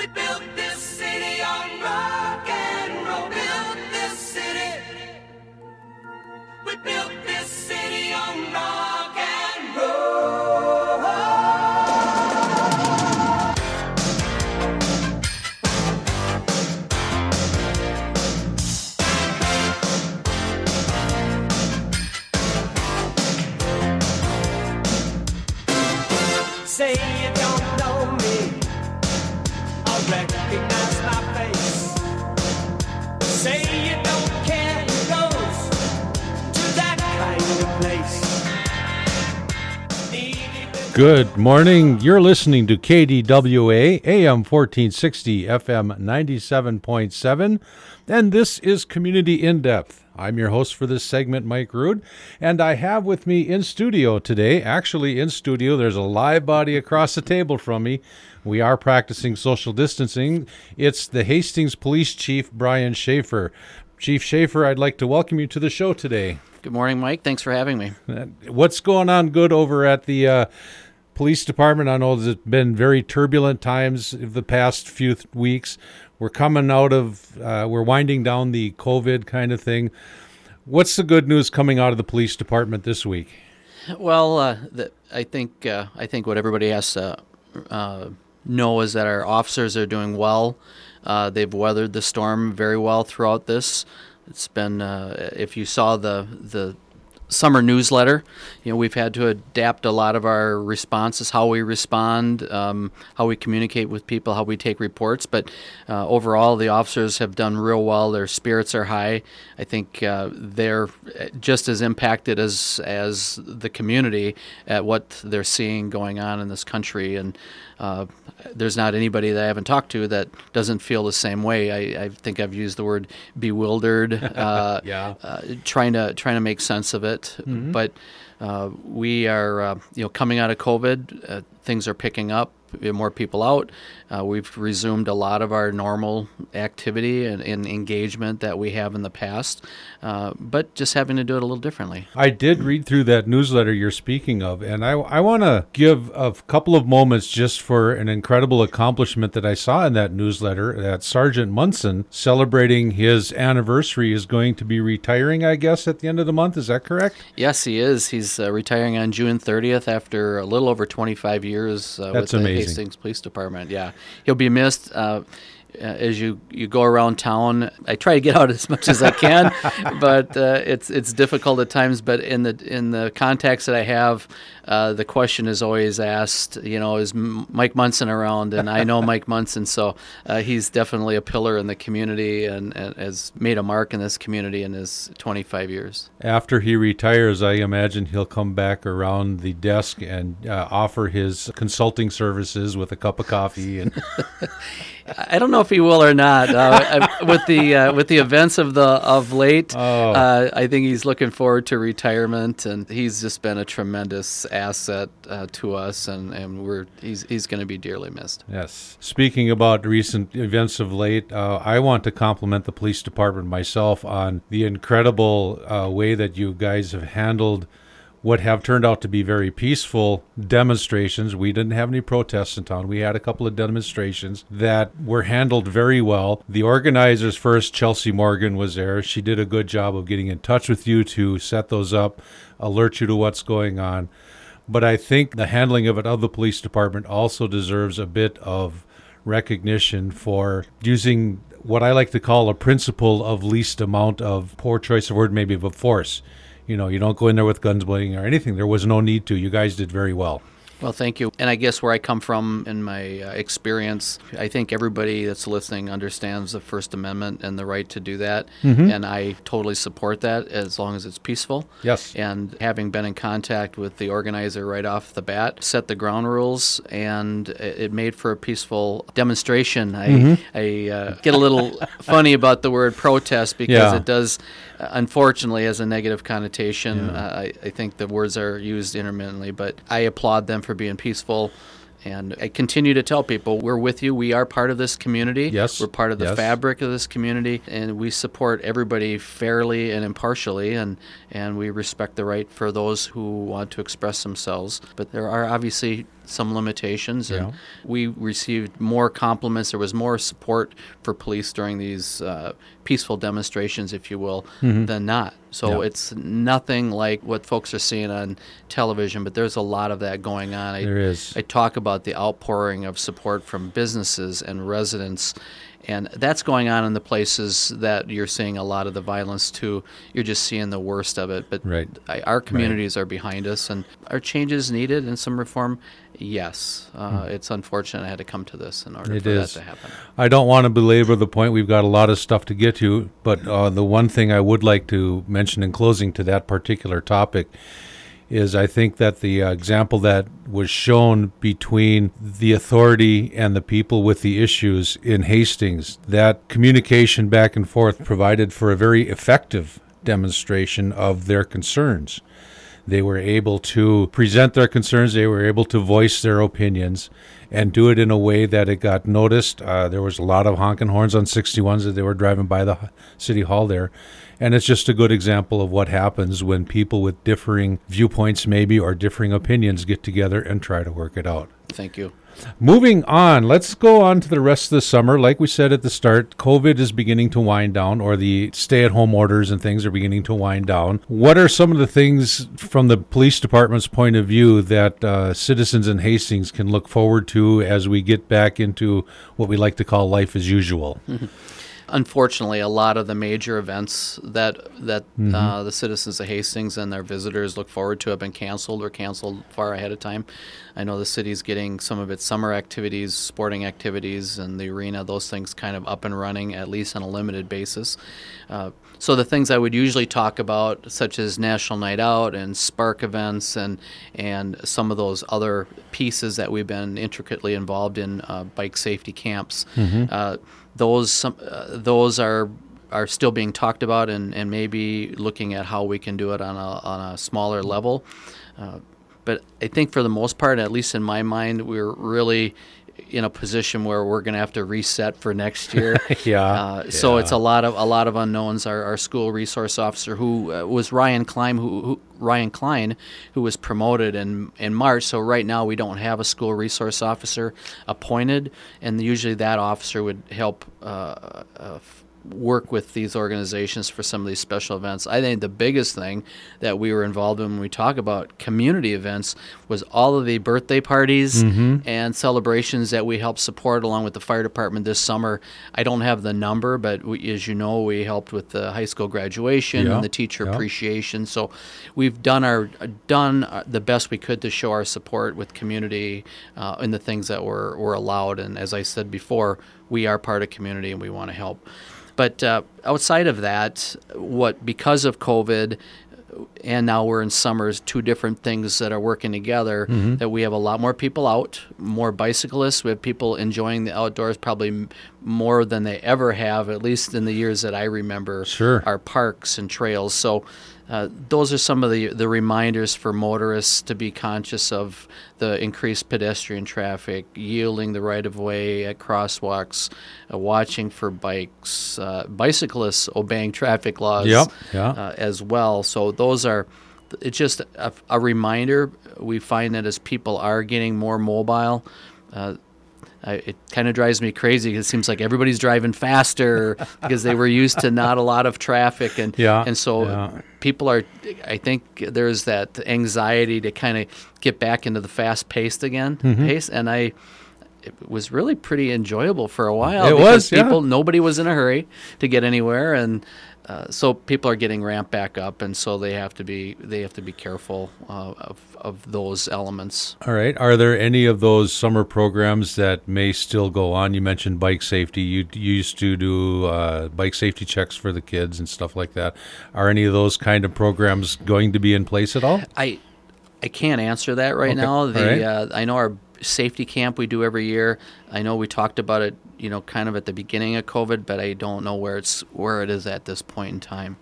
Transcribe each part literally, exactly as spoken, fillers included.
We built this city on rock and roll. Built this city. We built this city on rock and roll. Say you don't know me, I recognize my face. Say you don't care who goes to that kind of place. Good morning. You're listening to K D W A, A M fourteen sixty, F M ninety-seven point seven, and this is Community In Depth. I'm your host for this segment, Mike Rood, and I have with me in studio today, actually in studio, there's a live body across the table from me. We are practicing social distancing. It's the Hastings Police Chief, Brian Schaefer. Chief Schaefer, I'd like to welcome you to the show today. Good morning, Mike. Thanks for having me. What's going on good over at the uh, police department? I know there's been very turbulent times the past few th- weeks. We're coming out of, uh, we're winding down the COVID kind of thing. What's the good news coming out of the police department this week? Well, uh, the, I think uh, I think what everybody has to uh, know is that our officers are doing well. Uh, they've weathered the storm very well throughout this. It's been, uh, if you saw the the summer newsletter, you know, we've had to adapt a lot of our responses, how we respond, um, how we communicate with people, how we take reports. But uh, overall, the officers have done real well. Their spirits are high. I think uh, they're just as impacted as as the community at what they're seeing going on in this country. And uh, there's not anybody that I haven't talked to that doesn't feel the same way. I, I think I've used the word bewildered, uh, yeah. uh, trying to trying to make sense of it. Mm-hmm. But uh, we are, uh, you know, coming out of COVID. Uh, things are picking up. We have more people out. Uh, we've resumed a lot of our normal activity and, and engagement that we have in the past, uh, but just having to do it a little differently. I did read through that newsletter you're speaking of, and I, I want to give a couple of moments just for an incredible accomplishment that I saw in that newsletter, that Sergeant Munson, celebrating his anniversary, is going to be retiring, I guess, at the end of the month. Is that correct? Yes, he is. He's uh, retiring on June thirtieth after a little over twenty-five years uh, That's with the amazing. Hastings Police Department. Yeah, he'll be missed. Uh, as you, you go around town, I try to get out as much as I can, but uh, it's it's difficult at times. But in the in the contacts that I have, uh, the question is always asked, you know, is M- Mike Munson around? And I know Mike Munson, so uh, he's definitely a pillar in the community and, and has made a mark in this community in his twenty-five years. After he retires, I imagine he'll come back around the desk and uh, offer his consulting services with a cup of coffee. And I don't know if he will or not. Uh, with the uh, with the events of the of late, Oh. uh, I think he's looking forward to retirement, and he's just been a tremendous asset uh, to us, and, and we're he's he's going to be dearly missed. Yes. Speaking about recent events of late, uh, I want to compliment the police department myself on the incredible uh, way that you guys have handled what have turned out to be very peaceful demonstrations. We didn't have any protests in town. We had a couple of demonstrations that were handled very well. The organizers first, Chelsea Morgan, was there. She did a good job of getting in touch with you to set those up, alert you to what's going on. But I think the handling of it of the police department also deserves a bit of recognition for using what I like to call a principle of least amount of, poor choice of word maybe, of force. You know, you don't go in there with guns blazing or anything. There was no need to. You guys did very well. Well, thank you. And I guess where I come from in my uh, experience, I think everybody that's listening understands the First Amendment and the right to do that. Mm-hmm. And I totally support that as long as it's peaceful. Yes. And having been in contact with the organizer right off the bat, set the ground rules, and it made for a peaceful demonstration. I, mm-hmm. I uh, get a little funny about the word protest because yeah. it does, uh, unfortunately, has a negative connotation. Yeah. Uh, I, I think the words are used intermittently, but I applaud them for for being peaceful. And I continue to tell people, we're with you. We are part of this community. Yes. We're part of the yes. fabric of this community, and we support everybody fairly and impartially, and, and we respect the right for those who want to express themselves. But there are obviously some limitations, and Yeah. we received more compliments. There was more support for police during these uh, peaceful demonstrations, if you will, than not. So Yeah. it's nothing like what folks are seeing on television, but there's a lot of that going on. I, There is. I talk about the outpouring of support from businesses and residents, and that's going on in the places that you're seeing a lot of the violence too. You're just seeing the worst of it. But Right. I, our communities are behind us, and are changes needed and some reform? Yes. Uh, It's unfortunate I had to come to this in order It for is. that to happen. I don't want to belabor the point. We've got a lot of stuff to get to, but uh, the one thing I would like to mention in closing to that particular topic is I think that the uh, example that was shown between the authority and the people with the issues in Hastings, that communication back and forth provided for a very effective demonstration of their concerns. They were able to present their concerns. They were able to voice their opinions and do it in a way that it got noticed. Uh, there was a lot of honking horns on sixty-ones as they were driving by the city hall there. And it's just a good example of what happens when people with differing viewpoints maybe or differing opinions get together and try to work it out. Thank you. Moving on, let's go on to the rest of the summer. Like we said at the start, COVID is beginning to wind down, or the stay-at-home orders and things are beginning to wind down. What are some of the things from the police department's point of view that uh, citizens in Hastings can look forward to as we get back into what we like to call life as usual? Unfortunately, a lot of the major events that that uh, the citizens of Hastings and their visitors look forward to have been canceled or canceled far ahead of time. I know the city's getting some of its summer activities, sporting activities, and the arena, those things kind of up and running, at least on a limited basis. Uh, so the things I would usually talk about, such as National Night Out and Spark events and and some of those other pieces that we've been intricately involved in, uh, bike safety camps, uh, those some, uh, those are are still being talked about, and, and maybe looking at how we can do it on a on a smaller level. Uh, but I think for the most part, at least in my mind, we're really in a position where we're going to have to reset for next year. Yeah, Uh, so yeah. it's a lot of a lot of unknowns. Our, our school resource officer, who uh, was Ryan Klein, who, who Ryan Klein, who was promoted in in March. So right now we don't have a school resource officer appointed, and usually that officer would help uh, uh, work with these organizations for some of these special events. I think the biggest thing that we were involved in when we talk about community events was all of the birthday parties and celebrations that we helped support along with the fire department this summer. I don't have the number, but we, as you know, we helped with the high school graduation Yeah, and the teacher yeah. appreciation. So we've done our done the best we could to show our support with community uh, in the things that were, were allowed. And as I said before, we are part of community and we want to help. But uh, outside of that, what because of COVID, and now we're in summers, two different things that are working together, that we have a lot more people out, more bicyclists. We have people enjoying the outdoors probably m- more than they ever have, at least in the years that I remember, Sure. our parks and trails. So uh, those are some of the, the reminders for motorists to be conscious of the increased pedestrian traffic, yielding the right-of-way at crosswalks, uh, watching for bikes, uh, bicyclists obeying traffic laws Yep, yeah. uh, as well. So those are, it's just a, a reminder. We find that as people are getting more mobile, uh, I, it kind of drives me crazy. It seems like everybody's driving faster because they were used to not a lot of traffic, and Yeah, and so yeah. people are. I think there's that anxiety to kind of get back into the fast paced again Mm-hmm. pace, and I. It was really pretty enjoyable for a while. It because was, yeah. people. Nobody was in a hurry to get anywhere, and uh, so people are getting ramped back up, and so they have to be they have to be careful uh, of of those elements. All right. Are there any of those summer programs that may still go on? You mentioned bike safety. You, you used to do uh, bike safety checks for the kids and stuff like that. Are any of those kind of programs going to be in place at all? I I can't answer that right Okay, now. all The right. uh, I know our safety camp we do every year. I know we talked about it, you know, kind of at the beginning of COVID, but I don't know where it's where it is at this point in time.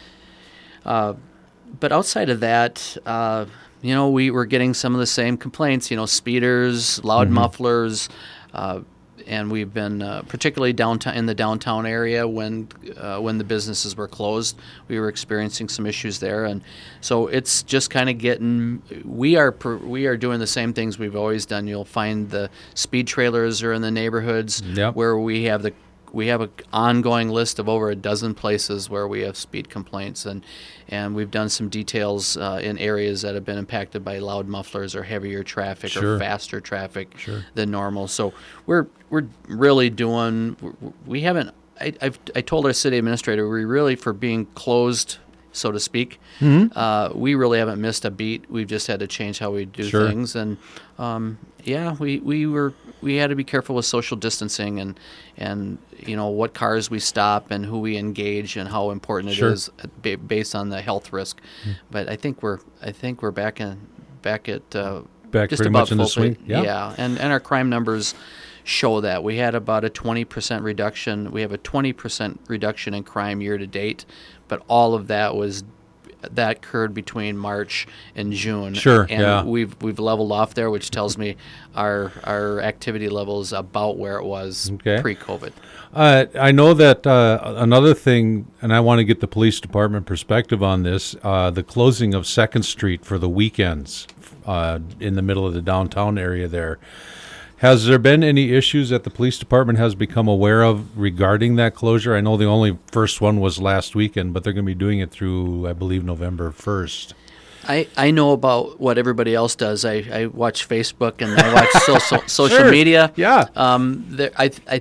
Uh, but outside of that, uh, you know, we were getting some of the same complaints. You know, speeders, loud mufflers. Uh, and we've been uh, particularly downtown in the downtown area when uh, when the businesses were closed, we were experiencing some issues there, and so it's just kind of getting. We are per, we are doing the same things we've always done. You'll find the speed trailers are in the neighborhoods Yep. where we have the we have an ongoing list of over a dozen places where we have speed complaints, and and we've done some details uh, in areas that have been impacted by loud mufflers or heavier traffic Sure. or faster traffic Sure. than normal. So we're we're really doing. We haven't. I I've, I told our city administrator we really, for being closed, so to speak, Mm-hmm. uh, we really haven't missed a beat. We've just had to change how we do Sure. things, and um, yeah, we, we were we had to be careful with social distancing and and you know what cars we stop and who we engage and how important it Sure. is ba- based on the health risk. But I think we're I think we're back in back at uh, Back just pretty about much in the full swing. pa- Yeah. yeah, and and our crime numbers show that. We had about a twenty percent reduction. We have a twenty percent reduction in crime year to date, but all of that was that occurred between March and June. Sure, and yeah. we've we've leveled off there, which tells me our our activity level is about where it was Okay. pre-COVID. Uh, I know that uh, another thing, and I want to get the police department perspective on this, uh, the closing of Second Street for the weekends uh, in the middle of the downtown area there. Has there been any issues that the police department has become aware of regarding that closure? I know the only first one was last weekend, but they're going to be doing it through, I believe, November first. I, I know about what everybody else does. I, I watch Facebook and I watch social social Sure. media. Yeah. Um, there, I, I,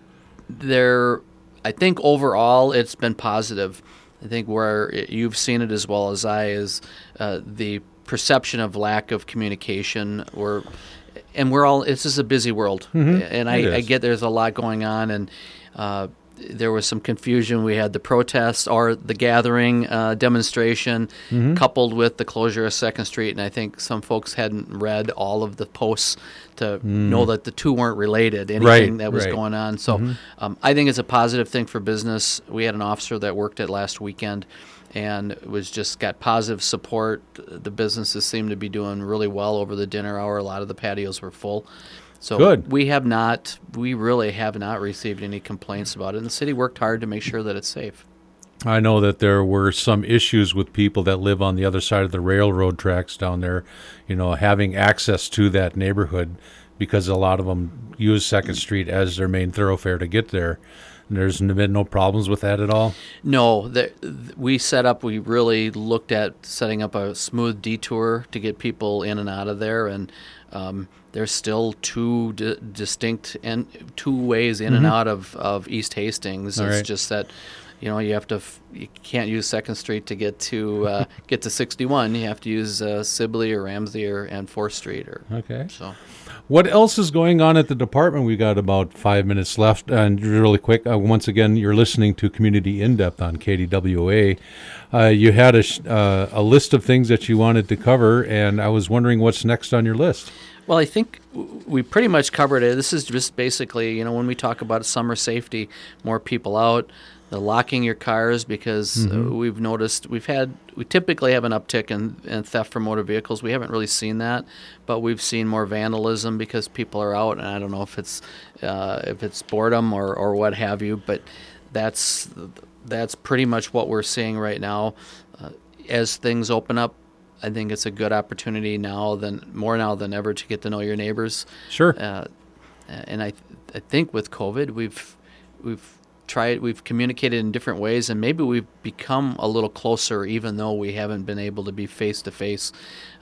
there, I think overall it's been positive. I think where it, you've seen it as well as I is uh, the perception of lack of communication, or, and we're all. This is a busy world, and It I, I is. get there's a lot going on, and uh, there was some confusion. We had the protests or the gathering uh, demonstration, Mm-hmm. coupled with the closure of Second Street, and I think some folks hadn't read all of the posts to know that the two weren't related. Anything Mm. Right, that was right. going on. So um, I think it's a positive thing for business. We had an officer that worked it last weekend, and it was just got positive support. The businesses seemed to be doing really well over the dinner hour. A lot of the patios were full. So Good. we have not, we really have not received any complaints about it. And the city worked hard to make sure that it's safe. I know that there were some issues with people that live on the other side of the railroad tracks down there, you know, having access to that neighborhood, because a lot of them use Second Street as their main thoroughfare to get there. And there's been no problems with that at all? No, the, th- we set up, we really looked at setting up a smooth detour to get people in and out of there. And um, there's still two di- distinct and two ways in and out of, of East Hastings. All It's right. just that, you know, you have to, f- you can't use Second Street to get to uh, get to sixty-one. You have to use uh, Sibley or Ramsey or and Fourth Street. Or Okay. so. What else is going on at the department? We got about five minutes left, and really quick. Uh, once again, you're listening to Community In Depth on K D W A. Uh, you had a sh- uh, a list of things that you wanted to cover, and I was wondering what's next on your list. Well, I think w- we pretty much covered it. This is just basically, you know, when we talk about summer safety, more people out, the locking your cars, because uh, we've noticed we've had, we typically have an uptick in, in theft from motor vehicles. We haven't really seen that, but we've seen more vandalism because people are out, and I don't know if it's uh, if it's boredom or, or what have you, but that's that's pretty much what we're seeing right now. Uh, as things open up, I think it's a good opportunity now than more now than ever to get to know your neighbors. Sure. Uh, and I, I think with COVID, we've we've tried, we've communicated in different ways, and maybe we've become a little closer, even though we haven't been able to be face to face.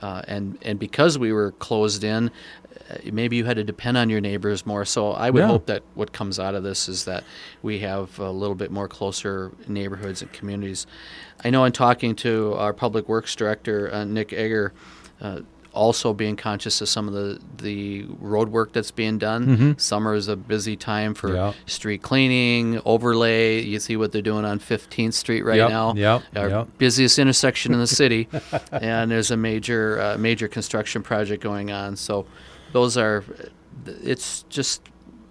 And and because we were closed in, uh, maybe you had to depend on your neighbors more. So I would Yeah. hope that what comes out of this is that we have a little bit more closer neighborhoods and communities. I know in talking to our public works director, uh, Nick Egger, uh, also being conscious of some of the, the road work that's being done. Summer is a busy time for Yeah. street cleaning, overlay. You see what they're doing on fifteenth Street right Yep, now. yep, Our yep. busiest intersection in the city. And there's a major uh, major construction project going on. So those are, it's just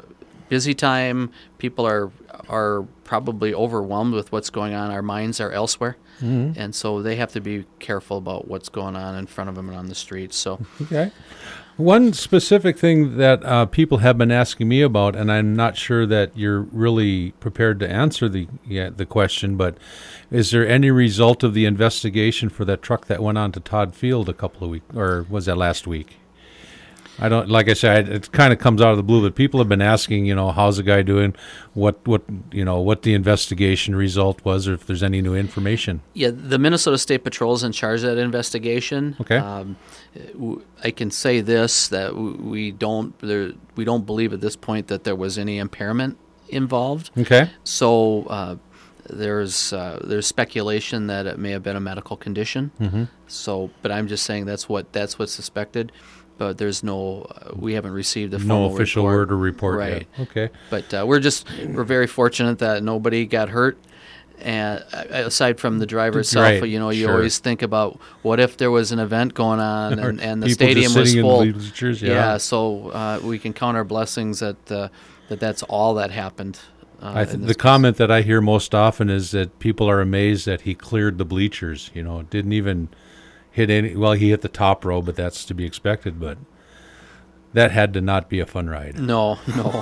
busy time. People are are probably overwhelmed with what's going on. Our minds are elsewhere. And so they have to be careful about what's going on in front of them and on the streets. So Okay. One specific thing that uh, people have been asking me about, and I'm not sure that you're really prepared to answer the yeah, the question, but is there any result of the investigation for that truck that went on to Todd Field a couple of weeks, or was that last week? I don't, like I said, it kind of comes out of the blue, but people have been asking, you know, how's the guy doing, what, what, you know, what the investigation result was, or if there's any new information. Yeah, the Minnesota State Patrol is in charge of that investigation. Okay. Um, w- I can say this, that w- we don't there, we don't believe at this point that there was any impairment involved. Okay. So uh, there's uh, there's speculation that it may have been a medical condition. Mm-hmm. So, but I'm just saying that's what that's what's suspected. But there's no, uh, we haven't received a No formal official report. word or report Right. yet. Okay. But uh, we're just, we're very fortunate that nobody got hurt. And uh, aside from the driver itself, Right, you know, you sure. always think about what if there was an event going on and, and the People just stadium was sitting in full. the bleachers, yeah. so uh, we can count our blessings that uh, that that's all that happened. Uh, I in th- this the case. comment that I hear most often is that people are amazed that he cleared the bleachers. You know, didn't even hit any. Well, he hit the top row, but that's to be expected. But that had to not be a fun ride. No, no.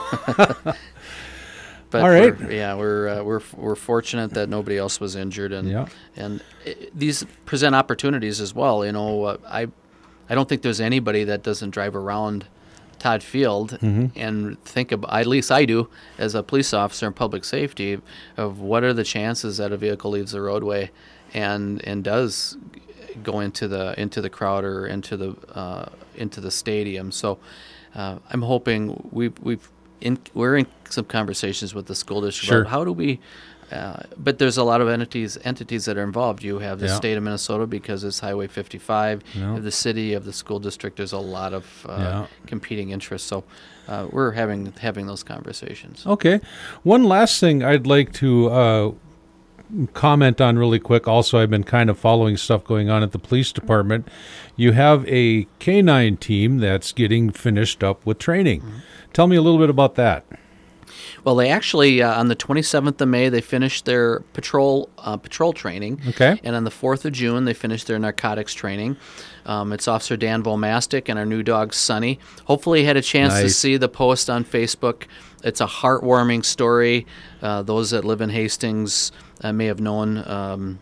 But All right. we're, yeah, we're uh, we're we're fortunate that nobody else was injured, and Yeah. and i these present opportunities as well. You know, uh, I I don't think there's anybody that doesn't drive around Todd Field Mm-hmm. and think about, at least I do, as a police officer in public safety, of what are the chances that a vehicle leaves the roadway and and does go into the into the crowd or into the uh, into the stadium. So uh, I'm hoping we've we've in, we're in some conversations with the school district Sure. about how do we. Uh, but there's a lot of entities entities that are involved. You have the Yeah. state of Minnesota because it's Highway fifty-five. Yeah. You have the city, you have the school district. There's a lot of uh, Yeah. competing interests. So uh, we're having having those conversations. Okay. One last thing I'd like to uh, comment on really quick. Also, I've been kind of following stuff going on at the police department. You have a K nine team that's getting finished up with training. Mm-hmm. Tell me a little bit about that. Well, they actually uh, on the twenty-seventh of May they finished their patrol uh, patrol training. Okay. And on the fourth of June they finished their narcotics training. Um, it's Officer Dan Volmastic and our new dog Sunny. Hopefully, you had a chance to Nice. see the post on Facebook. It's a heartwarming story. Uh, those that live in Hastings uh, may have known um,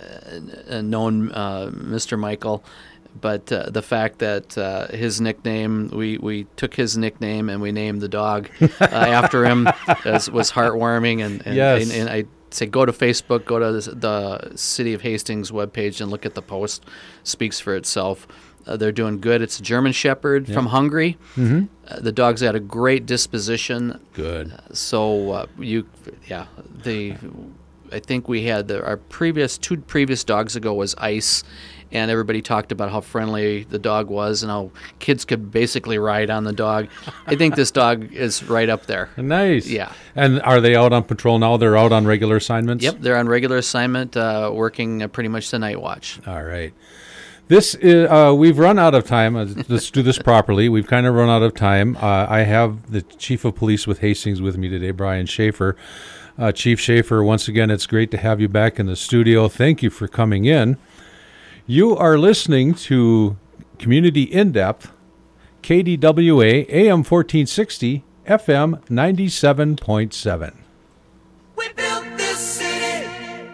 uh, known uh, Mister Michael. But uh, the fact that uh, his nickname, we, we took his nickname and we named the dog uh, after him was, was heartwarming. And, and, Yes. and, and I say go to Facebook, go to the, the City of Hastings webpage and look at the post. Speaks for itself. Uh, they're doing good. It's a German Shepherd from Hungary. Mm-hmm. Uh, the dog's got a great disposition. Good. So uh, you, yeah, the I think we had the, our previous two previous dogs ago was Ice, and everybody talked about how friendly the dog was and how kids could basically ride on the dog. I think this dog is right up there. Nice. Yeah. And are they out on patrol now? They're out on regular assignments? Yep, they're on regular assignment, uh, working uh, pretty much the night watch. All right. This is, uh, we've run out of time. Uh, Let's do this properly. We've kind of run out of time. Uh, I have the Chief of Police with Hastings with me today, Brian Schaefer. Uh, Chief Schaefer, once again, it's great to have you back in the studio. Thank you for coming in. You are listening to Community In-Depth, K D W A, A M fourteen sixty, F M ninety-seven point seven. We built this city.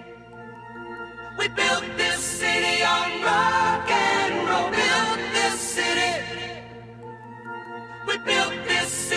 We built this city on rock and roll. Built this city. We built this city.